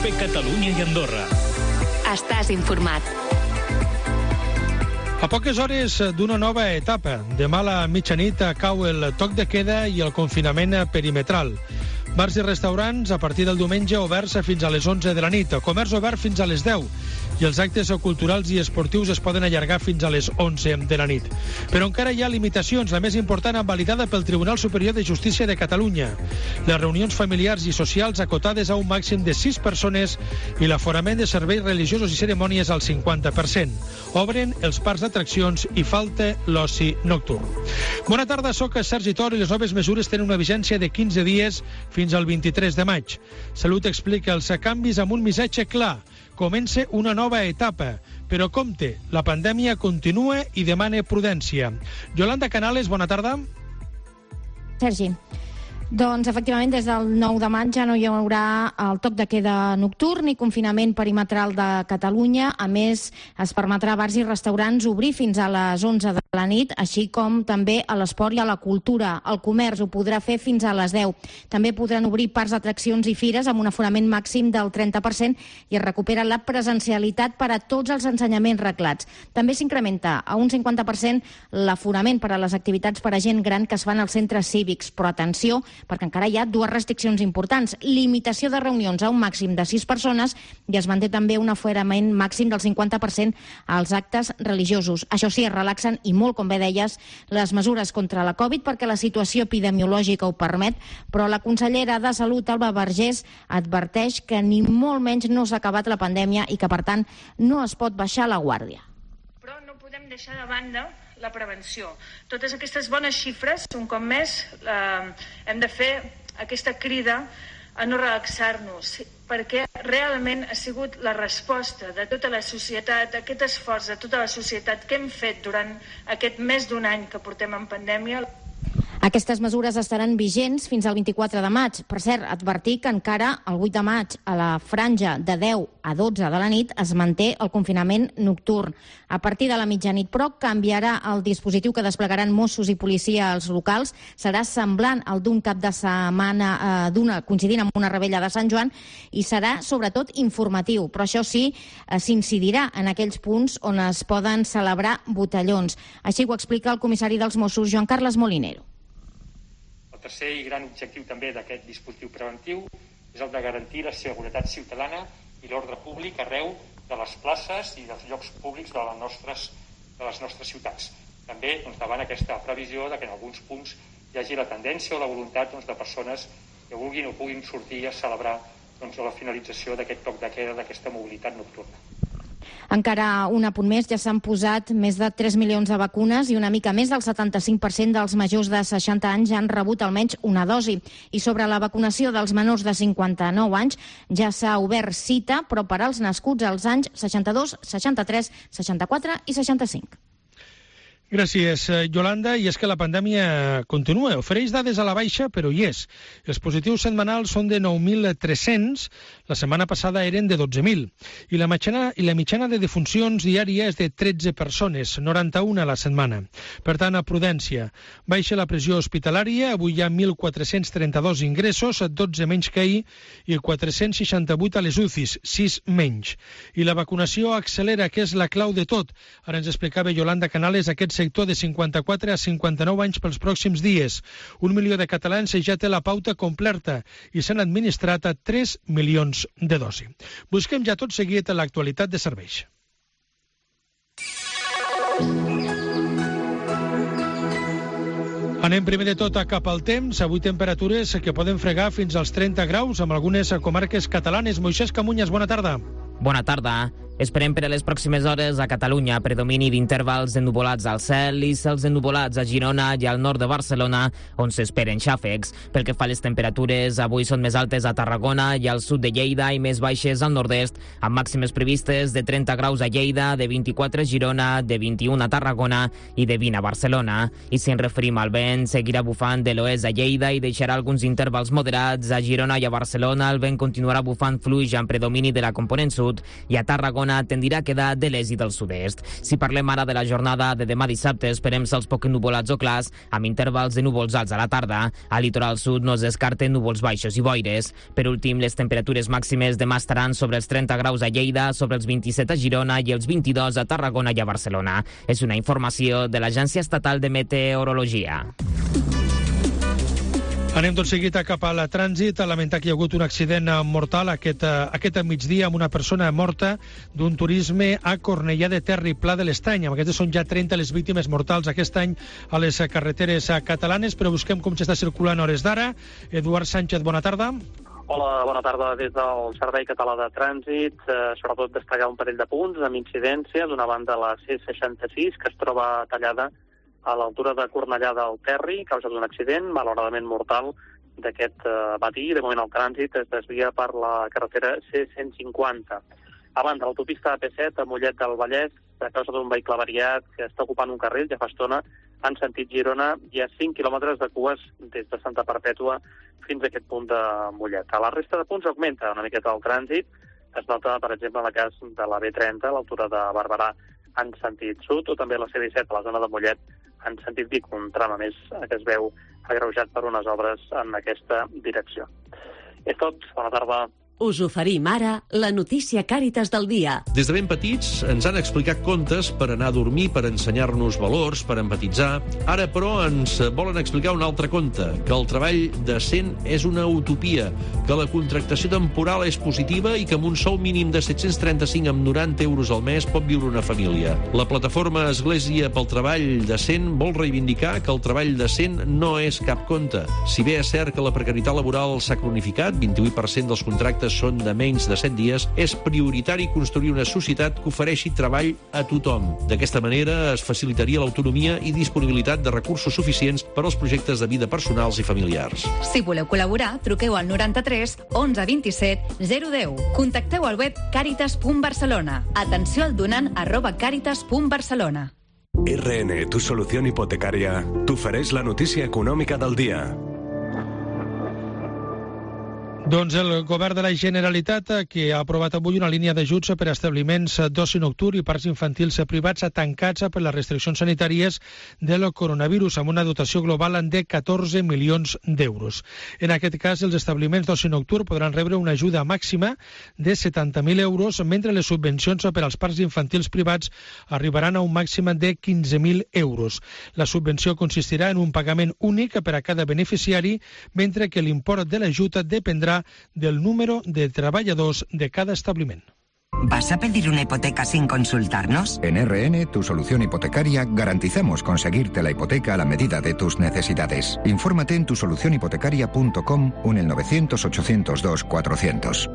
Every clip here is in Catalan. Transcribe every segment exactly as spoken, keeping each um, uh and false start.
Cope Catalunya i Andorra. Estàs informat. A poques hores d'una nova etapa. Demà a la mitjanit cau el toc de queda i el confinament perimetral. Bars i restaurants a partir del diumenge oberts fins a les onze de la nit. Comerç obert fins a les deu. I els actes culturals i esportius es poden allargar fins a les onze de la nit. Però encara hi ha limitacions, la més important validada pel Tribunal Superior de Justícia de Catalunya. Les reunions familiars i socials acotades a un màxim de sis persones i l'aforament de serveis religiosos i cerimònies al cinquanta per cent. Obren els parcs d'atraccions i falta l'oci nocturn. Bona tarda, soc Sergi Tor i les noves mesures tenen una vigència de quinze dies fins al vint-i-tres de maig. Salut explica els canvis amb un missatge clar. Comença una nova etapa, però compte, la pandèmia continua i demana prudència. Yolanda Canales, bona tarda. Sergi, doncs efectivament des del nou de maig ja no hi haurà el toc de queda nocturn ni confinament perimetral de Catalunya. A més, es permetrà a bars i restaurants obrir fins a les onze de la nit, així com també a l'esport i a la cultura. El comerç ho podrà fer fins a les deu. També podran obrir parcs d'atraccions i fires amb un aforament màxim del trenta per cent i es recupera la presencialitat per a tots els ensenyaments reglats. També s'incrementa a un cinquanta per cent l'aforament per a les activitats per a gent gran que es fan als centres cívics. Però atenció, perquè encara hi ha dues restriccions importants. Limitació de reunions a un màxim de sis persones i es manté també un aforament màxim del cinquanta per cent als actes religiosos. Això sí, es relaxen i molt, com bé deies, les mesures contra la Covid perquè la situació epidemiològica ho permet, però la consellera de Salut, Alba Vergés, adverteix que ni molt menys no s'ha acabat la pandèmia i que, per tant, no es pot baixar la guàrdia. Però no podem deixar de banda la prevenció. Totes aquestes bones xifres, un cop més, eh, hem de fer aquesta crida a no relaxar-nos, perquè realment ha sigut la resposta de tota la societat, aquest esforç de tota la societat que hem fet durant aquest més d'un any que portem en pandèmia. Aquestes mesures estaran vigents fins al vint-i-quatre de maig. Per cert, advertir que encara el vuit de maig, a la franja de deu a dotze de la nit, es manté el confinament nocturn. A partir de la mitjanit, però, canviarà el dispositiu que desplegaran Mossos i policia als locals. Serà semblant al d'un cap de setmana, eh, d'una, coincidint amb una rebella de Sant Joan, i serà, sobretot, informatiu. Però això sí, eh, s'incidirà en aquells punts on es poden celebrar botellons. Així ho explica el comissari dels Mossos, Joan Carles Molinero. El tercer i gran objectiu també d'aquest dispositiu preventiu és el de garantir la seguretat ciutadana i l'ordre públic arreu de les places i dels llocs públics de les nostres, de les nostres ciutats. També doncs, davant aquesta previsió de que en alguns punts hi hagi la tendència o la voluntat doncs, de persones que vulguin o puguin sortir a celebrar doncs, la finalització d'aquest toc de queda, d'aquesta mobilitat nocturna. Encara un apunt més, ja s'han posat més de tres milions de vacunes i una mica més del setanta-cinc per cent dels majors de seixanta anys ja han rebut almenys una dosi. I sobre la vacunació dels menors de cinquanta-nou anys ja s'ha obert cita, però per als nascuts als anys seixanta-dos, seixanta-tres, seixanta-quatre i seixanta-cinc. Gràcies, Yolanda. I és que la pandèmia continua. Ofereix dades a la baixa, però hi és. Els positius setmanals són de nou mil tres-cents, la setmana passada eren de dotze mil. I la mitjana, i la mitjana de defuncions diària és de tretze persones, noranta-una a la setmana. Per tant, a prudència. Baixa la pressió hospitalària, avui hi ha mil quatre-cents trenta-dos ingressos, dotze menys que ahir, i quatre-cents seixanta-vuit a les U C Is, sis menys. I la vacunació accelera, que és la clau de tot. Ara ens explicava Yolanda Canales aquest sector de cinquanta-quatre a cinquanta-nou anys pels pròxims dies. Un milió de catalans ja té la pauta completa i s'han administrat a tres milions de dosi. Busquem ja tot seguit l'actualitat de serveis. Anem primer de tot cap al temps. Avui temperatures que poden fregar fins als trenta graus amb algunes comarques catalanes. Moisès Camunyes, bona tarda. Bona tarda. Esperem per a les pròximes hores a Catalunya predomini d'intervals ennuvolats al cel i cels ennuvolats a Girona i al nord de Barcelona, on s'esperen xàfecs. Pel que fa a les temperatures, avui són més altes a Tarragona i al sud de Lleida i més baixes al nord-est, amb màximes previstes de trenta graus a Lleida, de vint-i-quatre a Girona, de vint-i-un a Tarragona i de vint a Barcelona. I si ens referim al vent, seguirà bufant de l'oest a Lleida i deixarà alguns intervals moderats. A Girona i a Barcelona el vent continuarà bufant fluix amb predomini de la component sud i a Tarragona Tarragona tendirà a quedar de l'est i del sud-est. Si parlem ara de la jornada de demà dissabte, esperem cels poc nuvolats o clars, amb intervals de núvols alts a la tarda. Al litoral sud no es descarten núvols baixos i boires. Per últim, les temperatures màximes demà estaran sobre els trenta graus a Lleida, sobre els vint-i-set a Girona i els vint-i-dos a Tarragona i a Barcelona. És una informació de l'Agència Estatal de Meteorologia. Anem tot seguit cap a la trànsit. A lamentar que hi ha hagut un accident mortal aquest, aquest migdia amb una persona morta d'un turisme a Cornellà de Ter i Pla de l'Estany. Amb aquestes són ja trenta les víctimes mortals aquest any a les carreteres catalanes, però busquem com s'està circulant a hores d'ara. Eduard Sánchez, bona tarda. Hola, bona tarda des del Servei Català de Trànsit. Eh, sobretot destacar un parell de punts amb incidència. D'una banda, la C seixanta-sis, que es troba tallada a l'altura de Cornellà del Terri, a causa d'un accident, malauradament mortal, d'aquest eh, matí. De moment el trànsit es desvia per la carretera C cent cinquanta. A banda, l'autopista A P set a Mollet del Vallès, a causa d'un vehicle avariat que està ocupant un carril ja fa estona, en sentit Girona, hi ha cinc quilòmetres de cues des de Santa Perpètua fins a aquest punt de Mollet. A la resta de punts augmenta una miqueta el trànsit. Es nota, per exemple, en el cas de la B trenta, a l'altura de Barberà, en sentit sud, o també la C disset a la zona de Mollet, en sentit Vic, un tram a més que es veu agreujat per unes obres en aquesta direcció. És tot. Bona tarda. Us oferim ara la notícia Càritas del dia. Des de ben petits ens han explicat contes per anar a dormir, per ensenyar-nos valors, per empatitzar. Ara, però, ens volen explicar un altre conte, que el treball decent és una utopia, que la contractació temporal és positiva i que amb un sou mínim de set-cents trenta-cinc amb noranta euros al mes pot viure una família. La plataforma Església pel Treball Decent vol reivindicar que el treball decent no és cap conte. Si bé és cert que la precarietat laboral s'ha cronificat, vint-i-vuit per cent dels contractes són de menys de set dies, és prioritari construir una societat que ofereixi treball a tothom. D'aquesta manera es facilitaria l'autonomia i disponibilitat de recursos suficients per als projectes de vida personals i familiars. Si voleu col·laborar, truqueu al noranta-tres onze vint-i-set zero deu. Contacteu al web caritas punt barcelona. Atenció al donant arroba caritas punt barcelona. R N, tu solució hipotecària, t'ofereix la notícia econòmica del dia. Doncs el govern de la Generalitat, que ha aprovat avui una línia d'ajuts per a establiments d'oci nocturn i parcs infantils privats tancats per les restriccions sanitàries del coronavirus, amb una dotació global de catorze milions d'euros. En aquest cas, els establiments d'oci nocturn podran rebre una ajuda màxima de setanta mil euros, mentre les subvencions per als parcs infantils privats arribaran a un màxim de quinze mil euros. La subvenció consistirà en un pagament únic per a cada beneficiari, mentre que l'import de l'ajut dependrà del número de treballadors de cada establiment. ¿Vas a pedir una hipoteca sin consultarnos? En R N, tu solución hipotecaria, garantizamos conseguirte la hipoteca a la medida de tus necesidades. Infórmate en tu solución hipotecaria punto com o en el novecientos ochocientos dos cuatrocientos.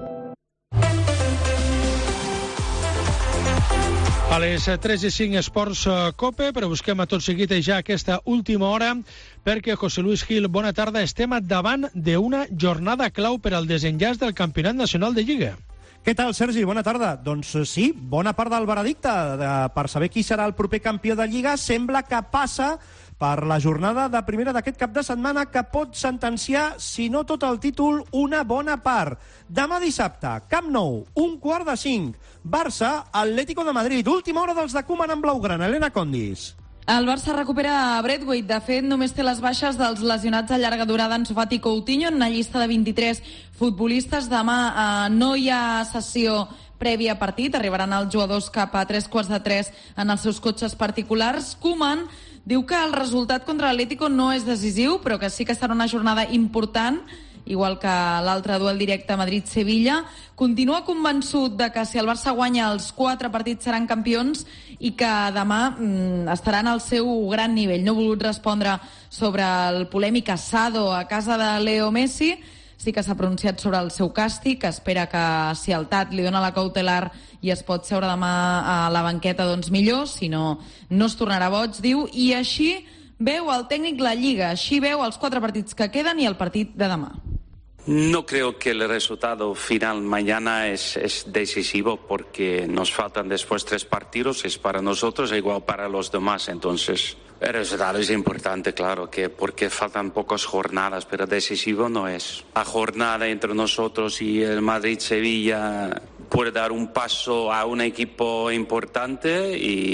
A les tres i cinc Esports Cope, però busquem a tot seguit ja aquesta última hora, perquè José Luis Gil, bona tarda, estem davant d'una jornada clau per al desenllaç del Campionat Nacional de Lliga. Què tal, Sergi? Bona tarda. Doncs sí, bona part del veredicte de, per saber qui serà el proper campió de Lliga sembla que passa per la jornada de primera d'aquest cap de setmana, que pot sentenciar, si no tot el títol, una bona part. Demà dissabte, Camp Nou, un quart de cinc, Barça, Atlético de Madrid, última hora dels de Koeman en blaugrana. Elena Condis. El Barça recupera a Braithwaite. De fet, només té les baixes dels lesionats a llarga durada Ansu Fati i Coutinho en una llista de vint-i-tres futbolistes. Demà eh, no hi ha sessió prèvia a partit. Arribaran els jugadors cap a tres quarts de tres en els seus cotxes particulars. Koeman diu que el resultat contra l'Atlético no és decisiu, però que sí que serà una jornada important, igual que l'altre duel directe Madrid-Sevilla. Continua convençut de que si el Barça guanya els quatre partits seran campions i que demà mm, estaran al seu gran nivell. No ha volut respondre sobre el polèmic assado a casa de Leo Messi. Sí que s'ha pronunciat sobre el seu càstig, que espera que si el Tat li dona la cautelar i es pot seure demà a la banqueta, doncs millor, si no, no es tornarà boig, diu, i així veu el tècnic la Lliga, així veu els quatre partits que queden i el partit de demà. No creo que el resultado final mañana es, es decisivo porque nos faltan después tres partidos, es para nosotros e igual para los demás, entonces el resultado es importante, claro, que porque faltan pocas jornadas, pero decisivo no es. La jornada entre nosotros y el Madrid-Sevilla puede dar un paso a un equipo importante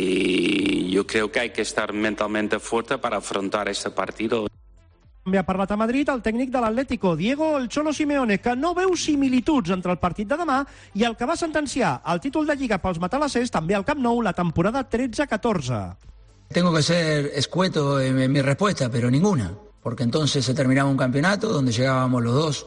y yo creo que hay que estar mentalmente fuerte para afrontar este partido. També ha parlat a Madrid el tècnic de l'Atlético, Diego El Cholo Simeone, que no veu similituds entre el partit de demà i el que va sentenciar el títol de Lliga pels matalassers també al Camp Nou la temporada tretze catorze. Tengo que ser escueto en mi respuesta, pero ninguna, porque entonces se terminaba un campeonato donde llegábamos los dos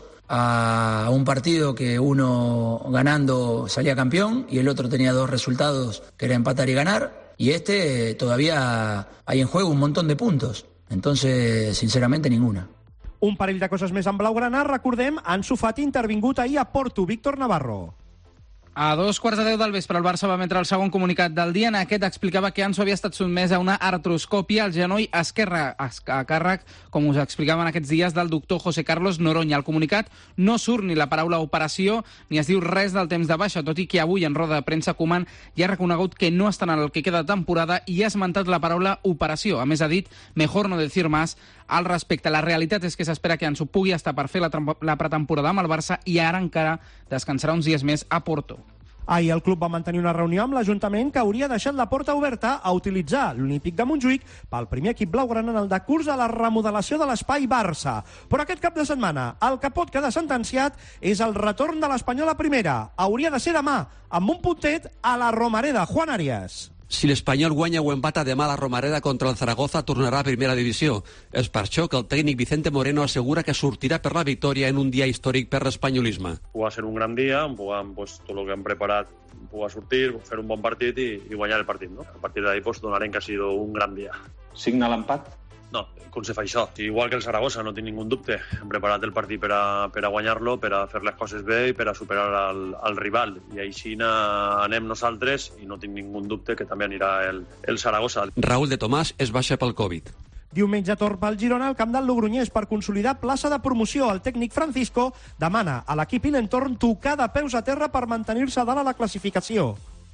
a un partido que uno ganando salía campeón y el otro tenía dos resultados que era empatar y ganar, y este todavía hay en juego un montón de puntos. Entonces, sinceramente, ninguna. Un parell de coses més en blaugrana. Recordem, Ansu Fati intervingut ahir a Porto. Víctor Navarro. A dos quarts de deu del vespre, el Barça va emetre el segon comunicat del dia. En aquest explicava que Ansu havia estat sotmès a una artroscòpia al genoll esquerre, a càrrec, com us explicaven aquests dies, del doctor José Carlos Noroña. Al comunicat no surt ni la paraula operació ni es diu res del temps de baixa, tot i que avui en roda de premsa Koeman ja ha reconegut que no estan en el que queda de temporada i ha esmentat la paraula operació. A més, ha dit, mejor no decir más al respecte. La realitat és que s'espera que Ansu pugui estar per fer la, la pretemporada amb el Barça i ara encara descansarà uns dies més a Porto. Ahir el club va mantenir una reunió amb l'Ajuntament que hauria deixat la porta oberta a utilitzar l'Olímpic de Montjuïc pel primer equip blaugrana en el decurs de la remodelació de l'espai Barça. Però aquest cap de setmana el que pot quedar sentenciat és el retorn de l'Espanyol a primera. Hauria de ser demà, amb un puntet a la Romareda. Juan Arias. Si l'Espanyol guanya o empata demà a la Romareda contra el Zaragoza, tornarà a primera divisió. És per això que el tècnic Vicente Moreno assegura que sortirà per la victòria en un dia històric per l'espanyolisme. Va ser un gran dia, on puguem, pues, tot el que hem preparat, puguem sortir, fer un bon partit i, i guanyar el partit. No? A partir d'ahí pues, donarem que ha sido un gran dia. Signa l'empat? No, com se fa això? Igual que el Zaragoza, no tinc ningú dubte. Hem preparat el partit per a, per a guanyar-lo, per a fer les coses bé i per a superar el, el rival. I així anem nosaltres i no tinc ningú dubte que també anirà el, el Zaragoza. Raúl de Tomàs es baixa pel Covid. Diumenge torn pel Girona al camp del Logroñés per consolidar plaça de promoció. El tècnic Francisco demana a l'equip i l'entorn tocar de peus a terra per mantenir-se dalt a la classificació.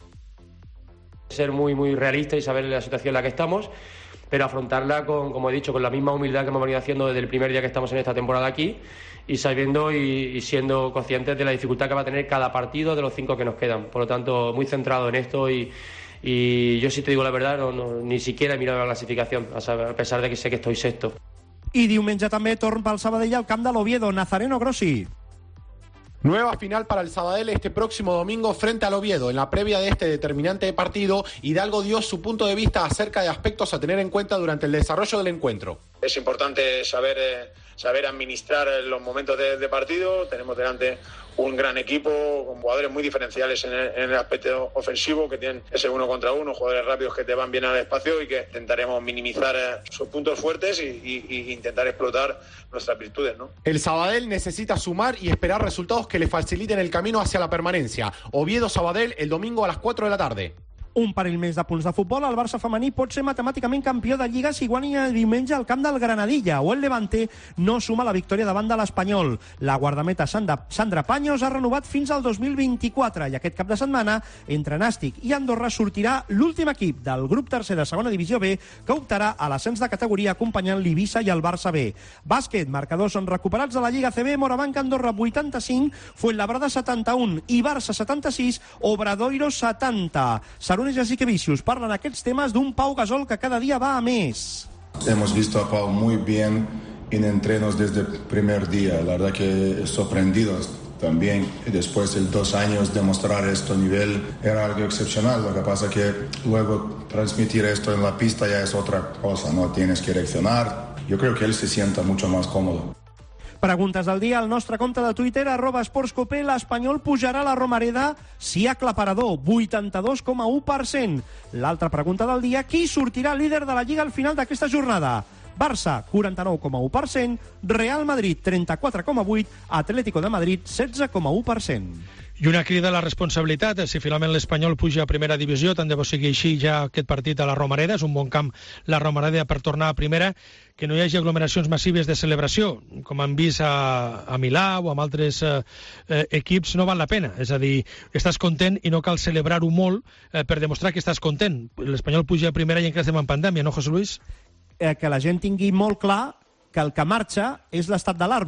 Ser muy, muy realista y saber la situación en la que estamos, pero afrontarla con, como he dicho, con la misma humildad que hemos venido haciendo desde el primer día que estamos en esta temporada aquí y sabiendo y, y siendo conscientes de la dificultad que va a tener cada partido de los cinco que nos quedan. Por lo tanto, muy centrado en esto y, y yo, si te digo la verdad, no, no, ni siquiera he mirado la clasificación, a pesar de que sé que estoy sexto. I diumenge també torn pel Sabadell al camp de l'Oviedo. Nazareno Grossi. Nueva final para el Sabadell este próximo domingo frente al Oviedo. En la previa de este determinante partido, Hidalgo dio su punto de vista acerca de aspectos a tener en cuenta durante el desarrollo del encuentro. Es importante saber, eh, saber administrar los momentos de, de partido. Tenemos delante un gran equipo con jugadores muy diferenciales en el, en el aspecto ofensivo, que tienen ese uno contra uno, jugadores rápidos que te van bien al espacio y que intentaremos minimizar eh, sus puntos fuertes y, y, y intentar explotar nuestras virtudes, ¿no? El Sabadell necesita sumar y esperar resultados que le faciliten el camino hacia la permanencia. Oviedo-Sabadell el domingo a las cuatro de la tarde. Un parell més de punts de futbol. El Barça femení pot ser matemàticament campió de Lliga si guanya diumenge al camp del Granadilla, o el Levante no suma la victòria davant de l'Espanyol. La guardameta Sandra Paños ha renovat fins al dos mil vint-i-quatre i aquest cap de setmana entre Nàstic i Andorra sortirà l'últim equip del grup tercer de segona divisió B que optarà a l'ascens de categoria acompanyant l'Eivissa i el Barça B. Bàsquet, marcadors són recuperats de la Lliga C B. Morabanc Andorra vuitanta-cinc, Fuenlabrada setanta-un i Barça setanta-sis, Obradoiro setanta. Sarunes i Asiquevicius parlen aquests temes d'un Pau Gasol que cada dia va a més. Hemos visto a Pau muy bien en entrenos desde el primer día. La verdad que sorprendidos también. Y después de dos años demostrar este nivel era algo excepcional. Lo que pasa que luego transmitir esto en la pista ya es otra cosa, ¿no? Tienes que reaccionar. Yo creo que él se sienta mucho más cómodo. Preguntes del dia al nostre compte de Twitter, arroba esportscope. L'Espanyol pujarà a la Romareda si aclaparador, vuitanta-dos coma u per cent. L'altra pregunta del dia, qui sortirà líder de la Lliga al final d'aquesta jornada? Barça, quaranta-nou coma u per cent, Real Madrid, trenta-quatre coma vuit per cent, Atlético de Madrid, setze coma u per cent. I una crida a la responsabilitat. Si finalment l'Espanyol puja a primera divisió, tant de bo sigui així ja aquest partit a la Romareda. És un bon camp la Romareda per tornar a primera. Que no hi hagi aglomeracions massives de celebració, com han vist a, a Milà o amb altres eh, eh, equips, no val la pena. És a dir, estàs content i no cal celebrar-ho molt eh, per demostrar que estàs content. L'Espanyol puja a primera i encara estem en pandèmia, no, José Luis? Eh, que la gent tingui molt clar que el que marxa és l'estat d'alarma.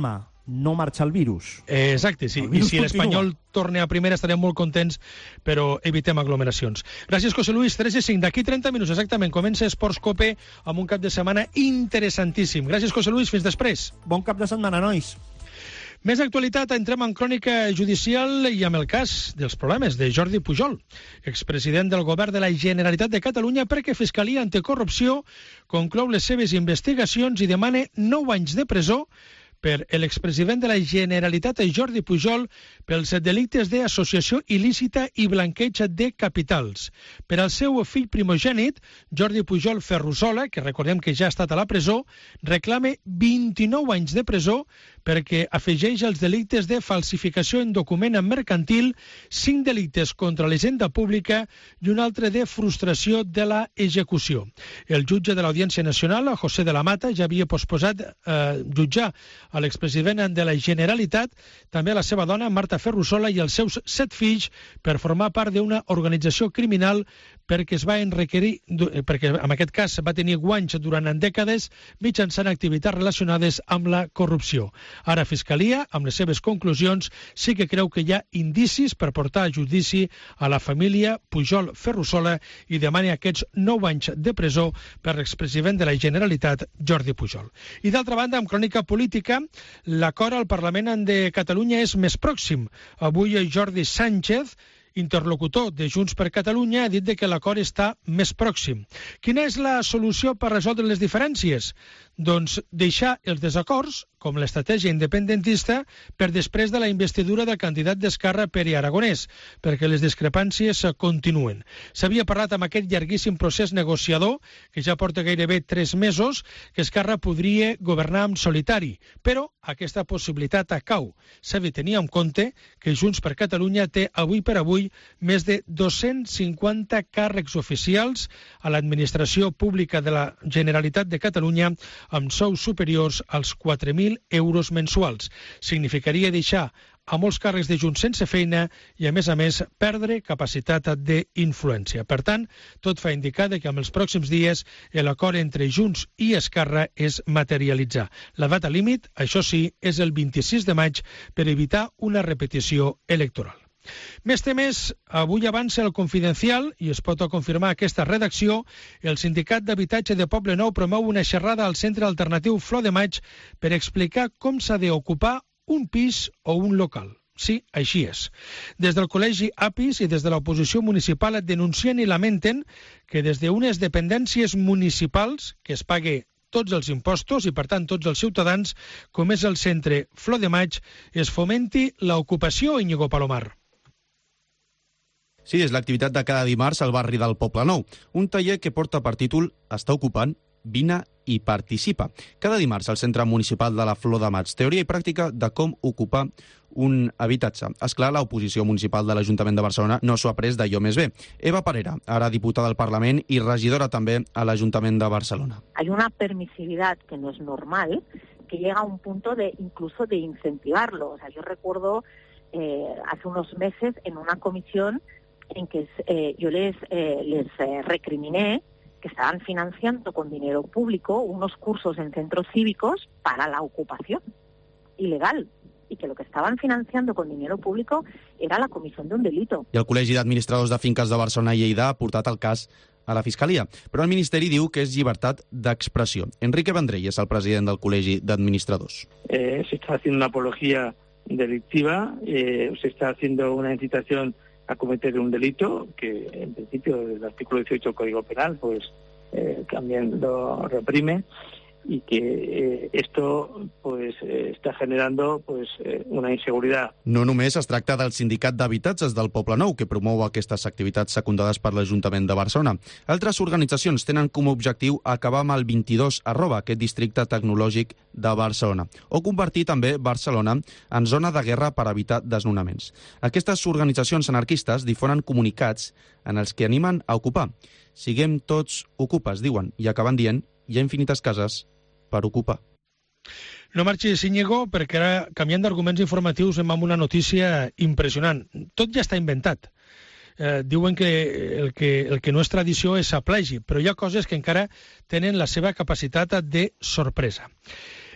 no marxa el virus. Eh, exacte, sí. I si l'Espanyol torna a primera estarem molt contents, però evitem aglomeracions. Gràcies, José Luis. tres i cinc. D'aquí trenta minuts exactament comença Esports Cope amb un cap de setmana interessantíssim. Gràcies, José Luis. Fins després. Bon cap de setmana, nois. Més actualitat, entrem en crònica judicial i amb el cas dels problemes de Jordi Pujol, expresident del govern de la Generalitat de Catalunya, perquè Fiscalia Anticorrupció conclou les seves investigacions i demana nou anys de presó per l'expresident de la Generalitat, Jordi Pujol, pels delictes d'associació il·lícita i blanqueig de capitals. Per al seu fill primogènit, Jordi Pujol Ferrusola, que recordem que ja ha estat a la presó, reclama vint-i-nou anys de presó perquè afegeix els delictes de falsificació en document mercantil, cinc delictes contra l'hisenda pública i un altre de frustració de la execució. El jutge de l'Audiència Nacional, José de la Mata, ja havia posposat eh, jutjar a l'expresident de la Generalitat, també a la seva dona, Marta Ferrusola, i els seus set fills per formar part d'una organització criminal perquè es va enrequerir, perquè en aquest cas va tenir guanys durant dècades mitjançant activitats relacionades amb la corrupció. Ara Fiscalia, amb les seves conclusions, sí que creu que hi ha indicis per portar a judici a la família Pujol Ferrusola i demana aquests nou anys de presó per l'expresident de la Generalitat, Jordi Pujol. I d'altra banda, amb crònica política, l'acord al Parlament de Catalunya és més pròxim. Avui Jordi Sánchez, interlocutor de Junts per Catalunya, ha dit que l'acord està més pròxim. Quina és la solució per resoldre les diferències? Doncs deixar els desacords, com l'estratègia independentista, per després de la investidura del candidat d'Esquerra, Pere Aragonès, perquè les discrepàncies continuen. S'havia parlat amb aquest llarguíssim procés negociador, que ja porta gairebé tres mesos, que Esquerra podria governar en solitari, però aquesta possibilitat cau. S'ha de tenir en compte que Junts per Catalunya té avui per avui més de dos-cents cinquanta càrrecs oficials a l'administració pública de la Generalitat de Catalunya amb sous superiors als quatre mil euros mensuals. Significaria deixar a molts càrrecs de Junts sense feina i, a més a més, perdre capacitat d'influència. Per tant, tot fa indicar que en els pròxims dies l'acord entre Junts i Esquerra es materialitzar. La data límit, això sí, és el vint-i-sis de maig per evitar una repetició electoral. Més temes, avui avança el Confidencial i es pot confirmar aquesta redacció. El Sindicat d'Habitatge de Poblenou promou una xerrada al Centre Alternatiu Flor de Maig per explicar com s'ha d'ocupar un pis o un local. Sí, així és. Des del Col·legi APIS i des de l'oposició municipal denuncien i lamenten que des d'unes dependències municipals que es pague tots els impostos i, per tant, tots els ciutadans, com és el Centre Flor de Maig, es fomenti l'ocupació, Íñigo Palomar. Sí, és l'activitat de cada dimarts al barri del Poblenou. Un taller que porta per títol Està ocupant, vine i participa. Cada dimarts al Centre Municipal de la Flor de Maig. Teoria i pràctica de com ocupar un habitatge. Esclar, l'oposició municipal de l'Ajuntament de Barcelona no s'ho ha pres d'allò més bé. Eva Parera, ara diputada del Parlament i regidora també a l'Ajuntament de Barcelona. Hay una permisividad que no es normal, que llega a un punto de incluso de incentivarlo. O sea, yo recuerdo eh, hace unos meses en una comisión en que eh, yo les, eh, les eh, recriminé que estaban financiando con dinero público unos cursos en centros cívicos para la ocupación ilegal y que lo que estaban financiando con dinero público era la comisión de un delito. I el Col·legi d'Administradors de Finques de Barcelona i Lleida ha portat el cas a la Fiscalia, però el Ministeri diu que és llibertat d'expressió. Enrique Vendrell és el president del Col·legi d'Administradors. Eh, se está haciendo una apología delictiva, eh, se está haciendo una incitación a cometer un delito que, en principio, el artículo dieciocho del Código Penal, pues eh, también lo reprime, y que eh, esto pues eh, està generando pues eh, una inseguridad. No només es tracta del Sindicat d'Habitatges del Poblenou, que promou aquestes activitats secundades per l'Ajuntament de Barcelona. Altres organitzacions tenen com a objectiu acabar amb el vint-i-dos arroba, aquest districte tecnològic de Barcelona, o convertir també Barcelona en zona de guerra per evitar desnonaments. Aquestes organitzacions anarquistes difonen comunicats en els que animen a ocupar. Siguem tots ocupes, diuen, i acaben dient hi ha infinites cases per ocupar. No marxis, Íñigo, perquè ara, canviant d'arguments informatius, hem amb una notícia impressionant. Tot ja està inventat. Eh, diuen que el, que el que no és tradició és saplegi, però hi ha coses que encara tenen la seva capacitat de sorpresa.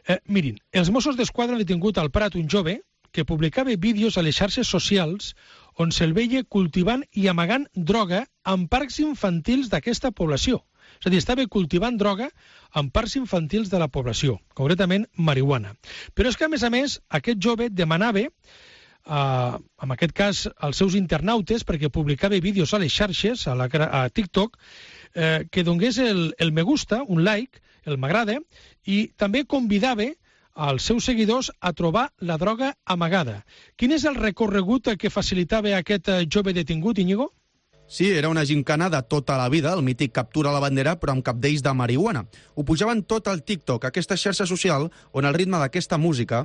Eh, mirin, els Mossos d'Esquadra han detingut al Prat un jove que publicava vídeos a les xarxes socials on se'l veia cultivant i amagant droga en parcs infantils d'aquesta població. És a dir, estava cultivant droga en parcs infantils de la població, concretament marihuana. Però és que, a més a més, aquest jove demanava, eh, en aquest cas, als seus internautes, perquè publicava vídeos a les xarxes, a, la, a TikTok, eh, que donés el, el me gusta, un like, el m'agrada, i també convidava als seus seguidors a trobar la droga amagada. Quin és el recorregut que facilitava aquest jove detingut, Íñigo? Sí, era una gincana de tota la vida, el mític captura la bandera, però amb capdells de marihuana. Ho pujaven tot al TikTok, aquesta xarxa social, on el ritme d'aquesta música...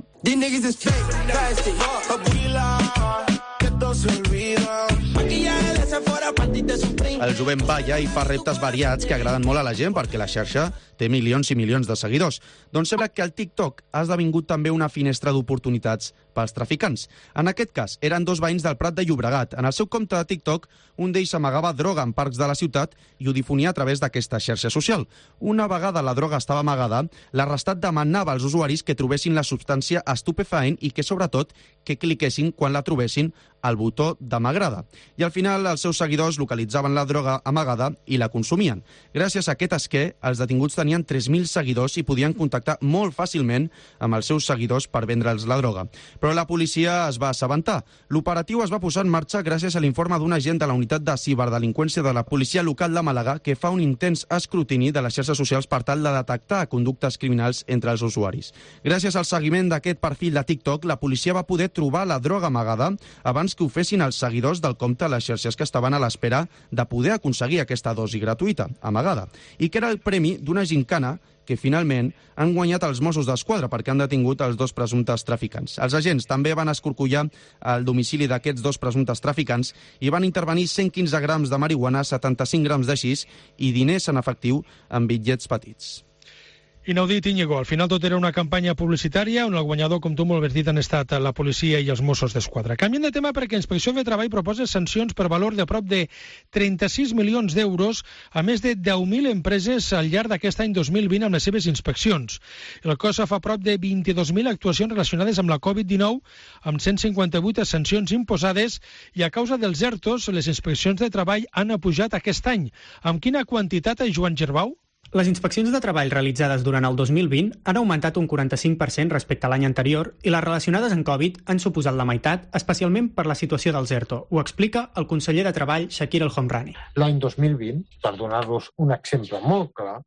El jovent balla i fa reptes variats que agraden molt a la gent perquè la xarxa té milions i milions de seguidors. Doncs sembla que el TikTok ha esdevingut també una finestra d'oportunitats pels traficants. En aquest cas, eren dos veïns del Prat de Llobregat. En el seu compte de TikTok, un d'ells amagava droga en parcs de la ciutat i ho difonia a través d'aquesta xarxa social. Una vegada la droga estava amagada, l'arrestat demanava als usuaris que trobessin la substància estupefaent i que, sobretot, que cliquessin quan la trobessin al botó de m'agrada. I al final, els seus seguidors localitzaven la droga amagada i la consumien. Gràcies a aquest esquer, els detinguts tenien tres mil seguidors i podien contactar molt fàcilment amb els seus seguidors per vendre'ls la droga. Però la policia es va assabentar. L'operatiu es va posar en marxa gràcies a l'informe d'un agent de la unitat de ciberdelinqüència de la policia local de Màlaga que fa un intens escrutini de les xarxes socials per tal de detectar conductes criminals entre els usuaris. Gràcies al seguiment d'aquest perfil de TikTok, la policia va poder trobar la droga amagada abans que ho fessin els seguidors del compte a les xarxes que estaven a l'espera de poder aconseguir aquesta dosi gratuïta, amagada, i que era el premi d'una gincana que finalment han guanyat els Mossos d'Esquadra perquè han detingut els dos presumptes traficants. Els agents també van escorcollar el domicili d'aquests dos presumptes traficants i van intervenir cent quinze grams de marihuana, setanta-cinc grams de xis i diners en efectiu en bitllets petits. Inaudit, Íñigo. Al final tot era una campanya publicitària on el guanyador, com tu molt bé has dit, han estat la policia i els Mossos d'Esquadra. Canviem de tema perquè Inspecció de Treball proposa sancions per valor de prop de trenta-sis milions d'euros a més de deu mil empreses al llarg d'aquest any dos mil vint amb les seves inspeccions. El cos fa prop de vint-i-dos mil actuacions relacionades amb la covid dinou, amb cent cinquanta-vuit sancions imposades, i a causa dels ERTOs, les inspeccions de treball han pujat aquest any. Amb quina quantitat, Joan Gerbau? Les inspeccions de treball realitzades durant el dos mil vint han augmentat un quaranta-cinc per cent respecte a l'any anterior i les relacionades amb Covid han suposat la meitat, especialment per la situació dels ERTO. Ho explica el conseller de Treball, Shakir El Homrani. L'any dos mil vint, per donar-vos un exemple molt clar,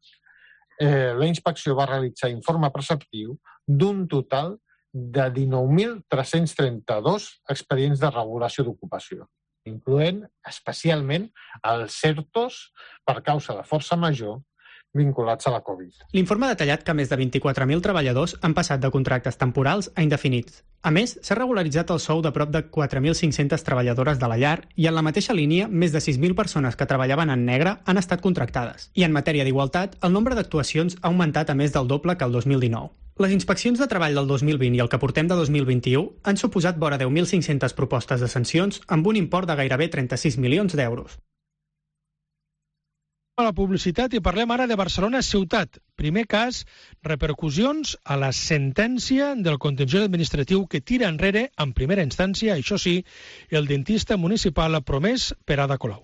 eh, la inspecció va realitzar informe preceptiu d'un total de dinou mil tres-cents trenta-dos expedients de regulació d'ocupació, incloent especialment els ERTOs per causa de força major vinculats a la Covid. L'informe ha detallat que més de vint-i-quatre mil treballadors han passat de contractes temporals a indefinits. A més, s'ha regularitzat el sou de prop de quatre mil cinc-centes treballadores de la llar i en la mateixa línia, més de sis mil persones que treballaven en negre han estat contractades. I en matèria d'igualtat, el nombre d'actuacions ha augmentat a més del doble que el dos mil dinou. Les inspeccions de treball del dos mil vint i el que portem de dos mil vint-i-u han suposat vora deu mil cinc-centes propostes de sancions amb un import de gairebé trenta-sis milions d'euros. A la publicitat i parlem ara de Barcelona ciutat. Primer cas, repercussions a la sentència del contenciós administratiu que tira enrere, en primera instància, això sí, el dentista municipal promès per Ada Colau.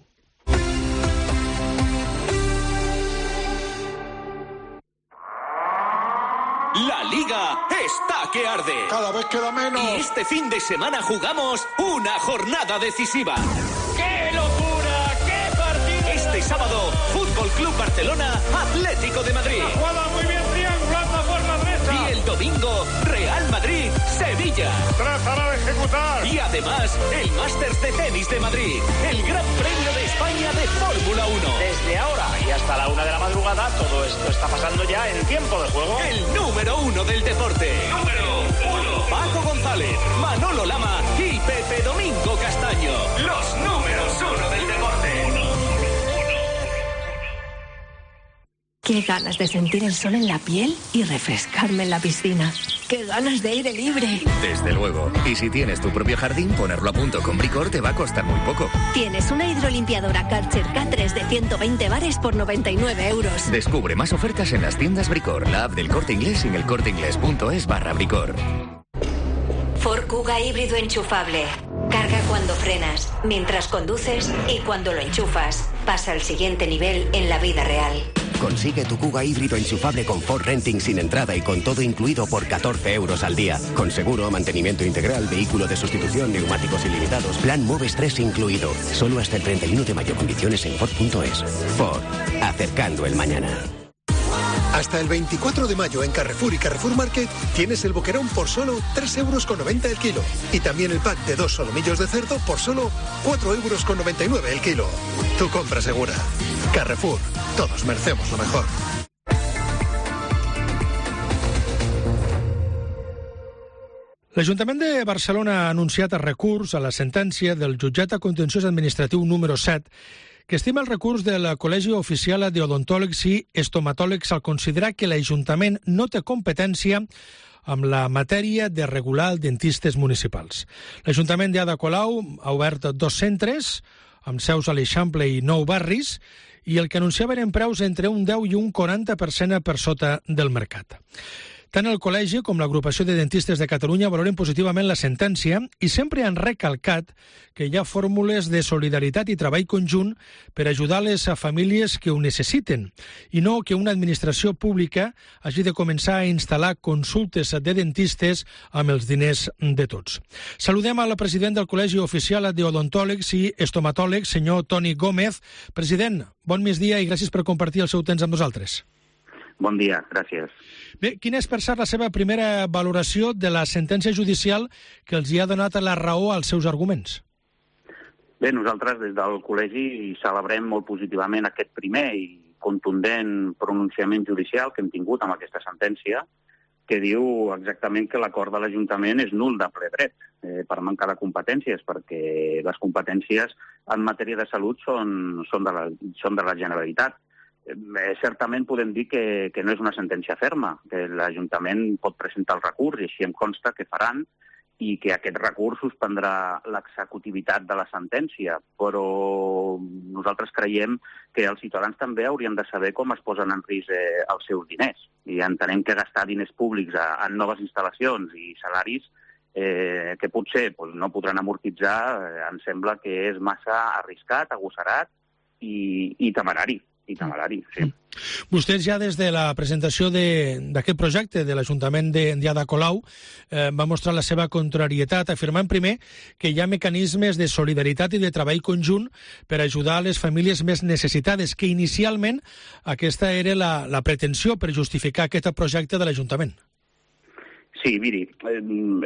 La Liga está que arde. Cada vez queda menos. Y este fin de semana jugamos una jornada decisiva. ¡Qué locura! ¡Qué partido! Este sábado, Fútbol Club Barcelona, Atlético de Madrid. La jugada muy bien, triangulando por la derecha. Y el domingo, Real Madrid, Sevilla. Trazará de ejecutar. Y además, el Masters de Tenis de Madrid, el Gran Premio de España de Fórmula uno. Desde ahora y hasta la una de la madrugada, todo esto está pasando ya en tiempo de juego. El número uno del deporte. Número uno. Paco González, Manolo Lama y Pepe Domingo Castaño. Los números uno del deporte. Qué ganas de sentir el sol en la piel y refrescarme en la piscina. Qué ganas de aire libre. Desde luego. Y si tienes tu propio jardín, ponerlo a punto con Bricor te va a costar muy poco. Tienes una hidrolimpiadora Karcher K tres de ciento veinte bares por noventa y nueve euros. Descubre más ofertas en las tiendas Bricor, la app del Corte Inglés y en el corteinglés.es barra Bricor. Ford Kuga híbrido enchufable. Carga cuando frenas, mientras conduces y cuando lo enchufas. Pasa al siguiente nivel en la vida real. Consigue tu Kuga híbrido enchufable con Ford Renting sin entrada y con todo incluido por catorce euros al día. Con seguro, mantenimiento integral, vehículo de sustitución, neumáticos ilimitados, plan Moves tres incluido. Solo hasta el treinta y uno de mayo. Condiciones en Ford punto es. Ford, acercando el mañana. Hasta el veinticuatro de mayo en Carrefour y Carrefour Market tienes el boquerón por solo tres euros con noventa el kilo. Y también el pack de dos solomillos de cerdo por solo cuatro euros con noventa y nueve el kilo. Tu compra segura. Carrefour. Todos merecemos lo mejor. L'Ajuntament de Barcelona ha anunciat el recurs a la sentència del jutjat contenciós administratiu número set que estima el recurs del Col·legi Oficial d'Odontòlegs i Estomatòlegs al considerar que l'Ajuntament no té competència amb la matèria de regular els dentistes municipals. L'Ajuntament d'Ada Colau ha obert dos centres, amb seus a l'Eixample i nou barris, i el que anunciaven en preus entre un deu i un quaranta per cent per sota del mercat. Tant el Col·legi com l'Agrupació de Dentistes de Catalunya valoren positivament la sentència i sempre han recalcat que hi ha fórmules de solidaritat i treball conjunt per ajudar les famílies que ho necessiten i no que una administració pública hagi de començar a instal·lar consultes de dentistes amb els diners de tots. Saludem al president del Col·legi Oficial d'Odontòlegs i Estomatòlegs, senyor Toni Gómez. President, bon migdia i gràcies per compartir el seu temps amb nosaltres. Bon dia, gràcies. Bé, quina és, per cert, la seva primera valoració de la sentència judicial que els hi ha donat la raó als seus arguments? Bé, nosaltres des del col·legi celebrem molt positivament aquest primer i contundent pronunciament judicial que hem tingut amb aquesta sentència, que diu exactament que l'acord de l'Ajuntament és nul de ple dret eh, per manca de competències, perquè les competències en matèria de salut són, són, de, la, són de la Generalitat. Eh, certament podem dir que, que no és una sentència ferma, que l'Ajuntament pot presentar el recurs i així em consta que faran i que aquest recurs suspendrà l'executivitat de la sentència, però nosaltres creiem que els ciutadans també haurien de saber com es posen en risc eh, els seus diners. I entenem que gastar diners públics a, en noves instal·lacions i salaris eh, que potser pues, no podran amortitzar, eh, em sembla que és massa arriscat, agosserat i, i temerari. i temerari, sí. Vostès ja des de la presentació d'aquest projecte de l'Ajuntament d'Ada Colau eh, va mostrar la seva contrarietat, afirmant primer que hi ha mecanismes de solidaritat i de treball conjunt per ajudar a les famílies més necessitades, que inicialment aquesta era la, la pretensió per justificar aquest projecte de l'Ajuntament. Sí, miri, eh,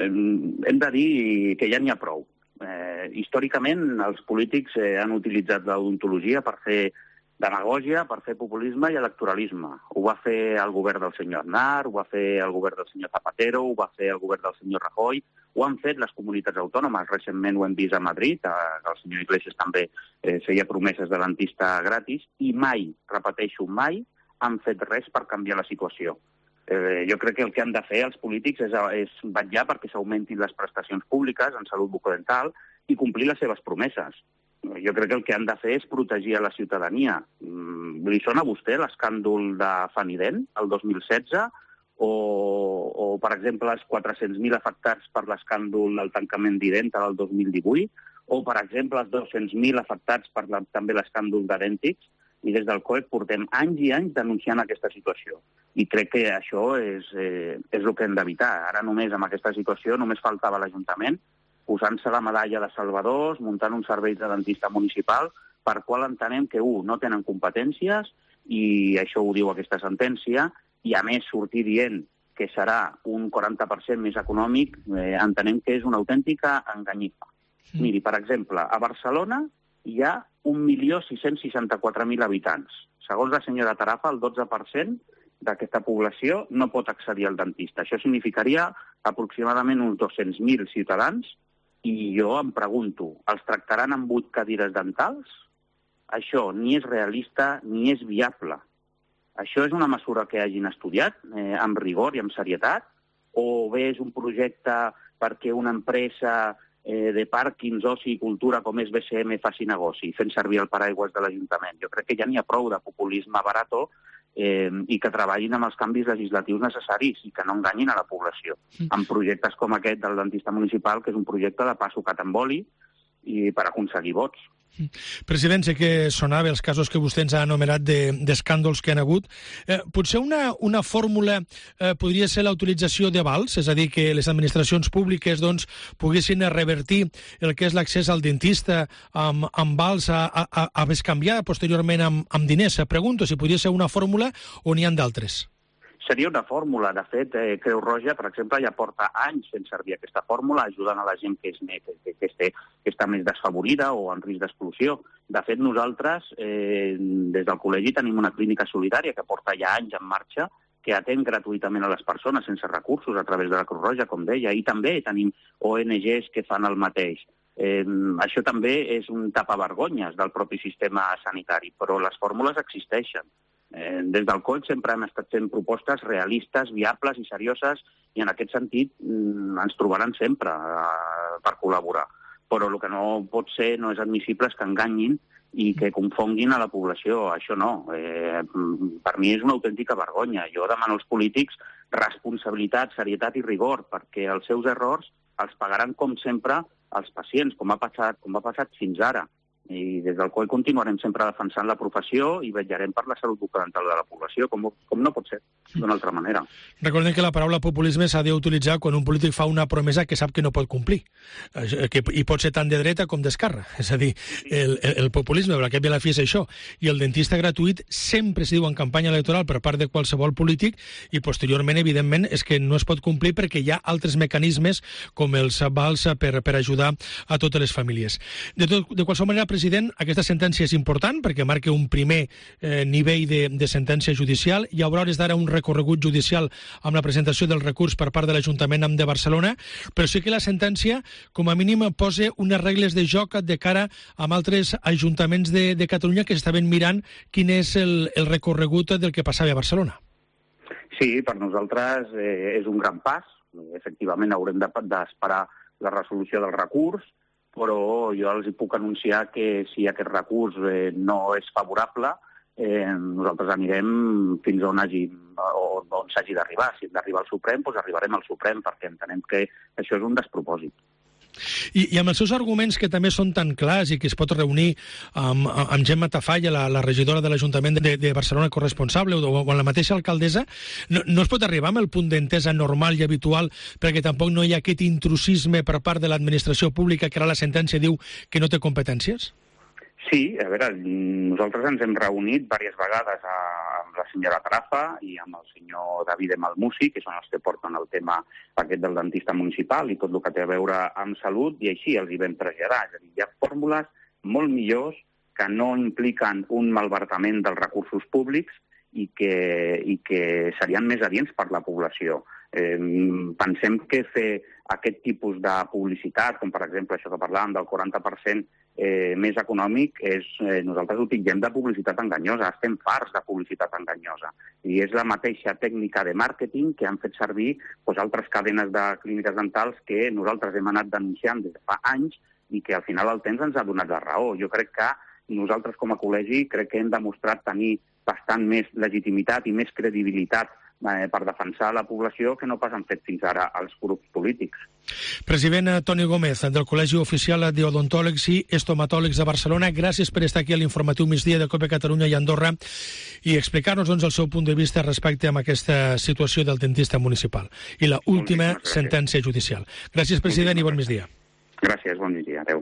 hem de dir que ja n'hi ha prou. Eh, històricament els polítics eh, han utilitzat l'odontologia per fer demagògia, per fer populisme i electoralisme. Ho va fer el govern del senyor Aznar, ho va fer el govern del senyor Zapatero, ho va fer el govern del senyor Rajoy, ho han fet les comunitats autònomes. Recentment ho hem vist a Madrid, el senyor Iglesias també eh, feia promeses de dentista gratis, i mai, repeteixo, mai han fet res per canviar la situació. Eh, jo crec que el que han de fer els polítics és, és vetllar perquè s'augmentin les prestacions públiques en salut bucodental i complir les seves promeses. Jo crec que el que han de fer és protegir a la ciutadania. Li sona a vostè l'escàndol de Fanident, el dos mil setze, o, o per exemple, els quatre-cents mil afectats per l'escàndol del tancament d'Identa del dos mil divuit, o per exemple, els dos-cents mil afectats per la, també l'escàndol d'Idèntics, i des del C O E portem anys i anys denunciant aquesta situació. I crec que això és, eh, és el que hem d'evitar. Ara només amb aquesta situació només faltava l'Ajuntament posant-se la medalla de salvadors, muntant un servei de dentista municipal, per qual entenem que, un, no tenen competències, i això ho diu aquesta sentència, i a més sortir dient que serà un quaranta per cent més econòmic, eh, entenem que és una autèntica enganyifa. Mm. Miri, per exemple, a Barcelona hi ha un milió sis-cents seixanta-quatre mil habitants. Segons la senyora Tarafa, el dotze per cent d'aquesta població no pot accedir al dentista. Això significaria aproximadament uns dos-cents mil ciutadans. I jo em pregunto, els tractaran amb vuit cadires dentals? Això ni és realista ni és viable. Això és una mesura que hagin estudiat eh, amb rigor i amb serietat, o bé és un projecte perquè una empresa eh, de pàrquings, oci i cultura com és B C M faci negoci, fent servir el paraigües de l'Ajuntament. Jo crec que ja n'hi ha prou de populisme barato eh, i que treballin amb els canvis legislatius necessaris i que no enganyin a la població. Mm. Amb projectes com aquest del dentista municipal, que és un projecte de pa sucat amb oli i per aconseguir vots. President, sé que sonava els casos que vostè ens ha anomenat d'escàndols que han hagut. Eh, potser una, una fórmula eh, podria ser la utilització d'avals, és a dir, que les administracions públiques doncs, poguessin revertir el que és l'accés al dentista amb, amb vals a, a, a bescanviar posteriorment amb, amb diners. Pregunto si podria ser una fórmula o n'hi ha d'altres. Seria una fórmula. De fet, eh, Creu Roja, per exemple, ja porta anys fent servir aquesta fórmula, ajudant a la gent que, és, que, que, que, que està més desfavorida o en risc d'exclusió. De fet, nosaltres, eh, des del col·legi, tenim una clínica solidària que porta ja anys en marxa, que atén gratuïtament a les persones sense recursos a través de la Creu Roja, com deia, i també tenim O N Ges que fan el mateix. Eh, això també és un tapavergonyes del propi sistema sanitari, però les fórmules existeixen. Eh, des del C O Ll sempre hem estat fent propostes realistes, viables i serioses, i en aquest sentit mm, ens trobaran sempre eh, per col·laborar. Però el que no pot ser, no és admissible, és que enganyin i que confonguin a la població. Això no. Eh, per mi és una autèntica vergonya. Jo demano als polítics responsabilitat, serietat i rigor, perquè els seus errors els pagaran, com sempre, els pacients, com ha passat, com ha passat fins ara. I des del C O Ll continuarem sempre defensant la professió i vetllarem per la salut bucodental de la població, com, com no pot ser d'una altra manera. Recordem que la paraula populisme s'ha d'utilitzar quan un polític fa una promesa que sap que no pot complir, que, i pot ser tant de dreta com d'esquerra. És a dir, el, el, el populisme, per aquest ve la fi és això, i el dentista gratuït sempre es diu en campanya electoral per part de qualsevol polític i posteriorment, evidentment, és que no es pot complir perquè hi ha altres mecanismes com els vals per, per ajudar a totes les famílies. De, tot, de qualsevol manera, president, aquesta sentència és important perquè marca un primer eh, nivell de, de sentència judicial. Hi haurà hores d'ara un recorregut judicial amb la presentació del recurs per part de l'Ajuntament de Barcelona, però sí que la sentència, com a mínim, posa unes regles de joc de cara a altres ajuntaments de, de Catalunya que estaven mirant quin és el, el recorregut del que passava a Barcelona. Sí, per nosaltres eh, és un gran pas. Efectivament, haurem d'esperar la resolució del recurs, però jo els puc anunciar que si aquest recurs eh, no és favorable, eh, nosaltres anirem fins on, hagi, on, on s'hagi d'arribar. Si hem d'arribar al Suprem, doncs arribarem al Suprem, perquè entenem que això és un despropòsit. I, I amb els seus arguments, que també són tan clars i que es pot reunir amb, amb Gemma Tafalla, la, la regidora de l'Ajuntament de, de Barcelona corresponsable, o, o amb la mateixa alcaldessa, no, no es pot arribar amb el punt d'entesa normal i habitual perquè tampoc no hi ha aquest intrusisme per part de l'administració pública que ara la sentència diu que no té competències? Sí, a veure, nosaltres ens hem reunit diverses vegades amb la senyora Tarafa i amb el senyor David Malmusi, que són els que porten el tema aquest del dentista municipal i tot el que té a veure amb salut, i així els hi vam traslladar. És a dir, hi ha fórmules molt millors que no impliquen un malbaratament dels recursos públics i que, i que serien més adients per la població. Eh, pensem que fer aquest tipus de publicitat, com per exemple això que parlàvem del quaranta per cent eh, més econòmic, és, eh, nosaltres ho titllem de publicitat enganyosa, estem farts de publicitat enganyosa. I és la mateixa tècnica de màrqueting que han fet servir doncs, altres cadenes de clíniques dentals que nosaltres hem anat denunciant des de fa anys i que al final el temps ens ha donat la raó. Jo crec que nosaltres com a col·legi crec que hem demostrat tenir bastant més legitimitat i més credibilitat eh, per defensar la població que no pas han fet fins ara els grups polítics. President Toni Gómez, del Col·legi Oficial d'Odontòlegs i Estomatòlegs de Barcelona, gràcies per estar aquí a l'informatiu migdia de COPE Catalunya i Andorra i explicar-nos doncs, el seu punt de vista respecte a aquesta situació del dentista municipal i la última sentència judicial. Gràcies, president, i bon migdia. Gràcies, bon migdia. Adéu.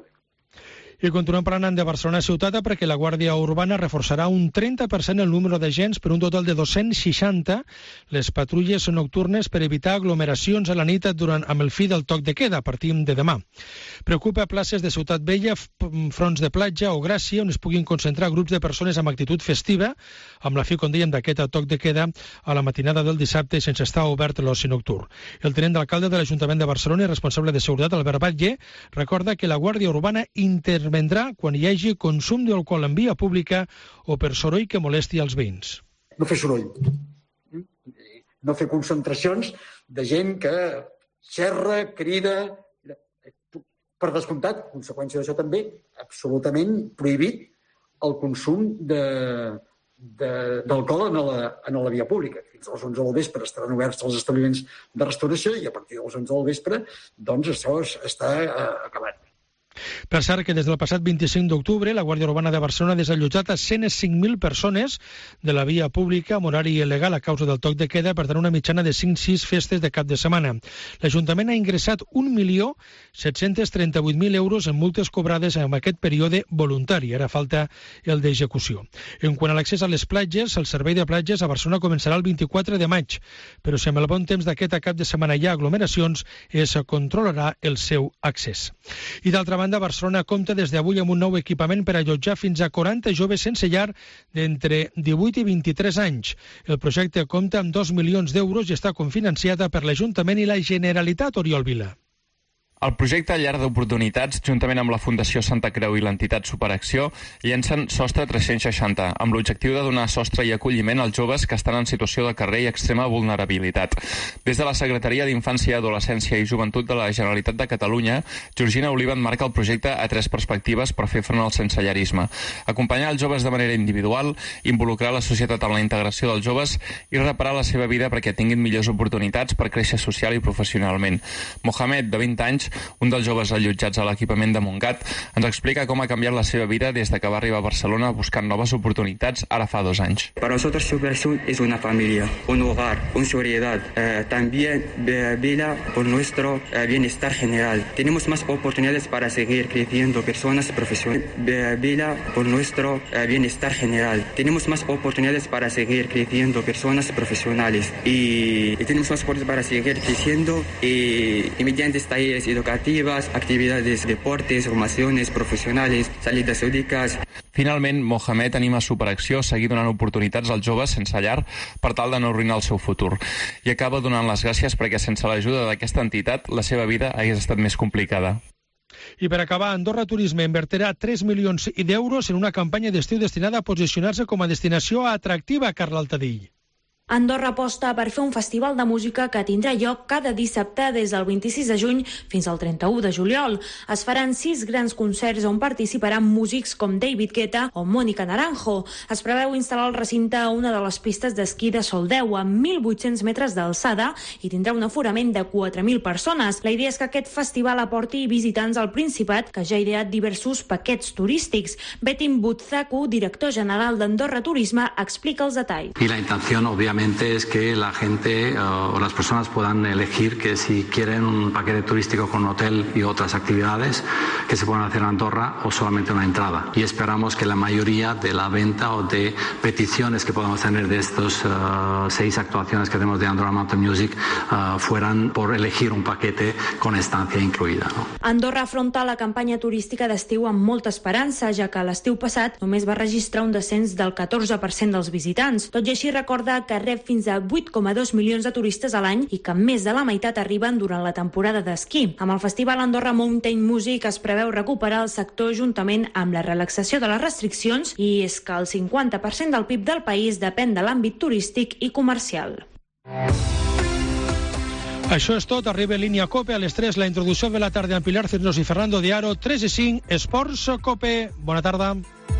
I continuem parlant de Barcelona ciutat perquè la Guàrdia Urbana reforçarà un trenta per cent el número d'agents per un total de dos-cents seixanta les patrulles nocturnes per evitar aglomeracions a la nit durant amb el fi del toc de queda a partir de demà. Preocupa places de Ciutat Vella, fronts de platja o Gràcia on es puguin concentrar grups de persones amb actitud festiva amb la fi, com dèiem, d'aquest toc de queda a la matinada del dissabte sense estar obert l'oci nocturn. El tinent d'alcalde de l'Ajuntament de Barcelona i responsable de seguretat, Albert Batlle, recorda que la Guàrdia Urbana inter intervendrà quan hi hagi consum d'alcohol en via pública o per soroll que molesti als veïns. no fer soroll. No fer concentracions de gent que xerra, crida... Per descomptat, conseqüència d'això també, absolutament prohibit el consum d'alcohol en, la, en la via pública. Fins a les onze del vespre estaran oberts els establiments de restauració i a partir de les onze del vespre doncs això està eh, acabat. Per cert, que des del passat vint-i-cinc d'octubre la Guàrdia Urbana de Barcelona ha desallotjat a cent cinc mil persones de la via pública amb horari il·legal a causa del toc de queda, per tant una mitjana de cinc sis festes de cap de setmana. L'Ajuntament ha ingressat un milió set-cents trenta-vuit mil euros en multes cobrades en aquest període voluntari. Ara falta el d'execució. En quant a l'accés a les platges, el servei de platges a Barcelona començarà el vint-i-quatre de maig, però si amb el bon temps d'aquest cap de setmana hi ha aglomeracions, es controlarà el seu accés. I d'altra banda, Barcelona compta des d'avui amb un nou equipament per allotjar fins a quaranta joves sense llar d'entre divuit i vint-i-tres anys. El projecte compta amb dos milions d'euros i està cofinanciada per l'Ajuntament i la Generalitat. Oriol Vila. El projecte Llar d'Oportunitats, juntament amb la Fundació Santa Creu i l'entitat Superacció, llencen Sostre tres-cents seixanta, amb l'objectiu de donar sostre i acolliment als joves que estan en situació de carrer i extrema vulnerabilitat. Des de la Secretaria d'Infància, Adolescència i Joventut de la Generalitat de Catalunya, Georgina Oliva marca el projecte a tres perspectives per fer front al sensellarisme. Acompanyar els joves de manera individual, involucrar la societat en la integració dels joves i reparar la seva vida perquè tinguin millors oportunitats per créixer social i professionalment. Mohamed, de vint anys, un dels joves allotjats a l'equipament de Montgat, ens explica com ha canviat la seva vida des de que va arribar a Barcelona buscant noves oportunitats ara fa dos anys. Para nosotros Superacción es una familia, un hogar, una seguridad. Eh, también eh, vela por nuestro eh, bienestar general. Tenemos más oportunidades para seguir creciendo personas profesionales. Eh, vela por nuestro eh, bienestar general. Tenemos más oportunidades para seguir creciendo personas profesionales. Y, y tenemos más oportunidades para seguir creciendo y, y mediante talleres educativas, actividades, deportes, formaciones profesionales, salidas lúdicas. Finalment, Mohamed anima Superacció a seguir donant oportunitats als joves sense llar per tal de no arruïnar el seu futur. I acaba donant les gràcies perquè sense l'ajuda d'aquesta entitat la seva vida hagués estat més complicada. I per acabar, Andorra Turisme invertirà tres milions d'euros en una campanya d'estiu destinada a posicionar-se com a destinació atractiva, Carla Altadill. Andorra aposta per fer un festival de música que tindrà lloc cada dissabte des del vint-i-sis de juny fins al trenta-u de juliol. Es faran sis grans concerts on participaran músics com David Guetta o Mónica Naranjo. Es preveu instal·lar el recinte a una de les pistes d'esquí de Soldeu amb mil vuit-cents metres d'alçada i tindrà un aforament de quatre mil persones. La idea és que aquest festival aporti visitants al Principat, que ja ha ideat diversos paquets turístics. Betim Butzaku, director general d'Andorra Turisme, explica els detalls. I la intenció, òbviament, es que la gente uh, o las personas puedan elegir que si quieren un paquete turístico con hotel y otras actividades que se puedan hacer en Andorra o solamente una entrada. Y esperamos que la mayoría de la venta o de peticiones que podamos tener de estos uh, seis actuaciones que tenemos de Andorra Mountain Music uh, fueran por elegir un paquete con estancia incluida, ¿no? Andorra afronta la campanya turística d'estiu amb molta esperança, ja que l'estiu passat només va registrar un descens del catorze per cent dels visitants. Tot i així recorda que rep fins a vuit coma dos milions de turistes a l'any i que més de la meitat arriben durant la temporada d'esquí. Amb el festival Andorra Mountain Music es preveu recuperar el sector juntament amb la relaxació de les restriccions i és que el cinquanta per cent del P I B del país depèn de l'àmbit turístic i comercial. Això és tot. Arriba línia COPE a les tres. La introducció de la tarda amb Pilar Cisneros i Fernando de Aro. tres i cinc, Esports COPE. Bona tarda.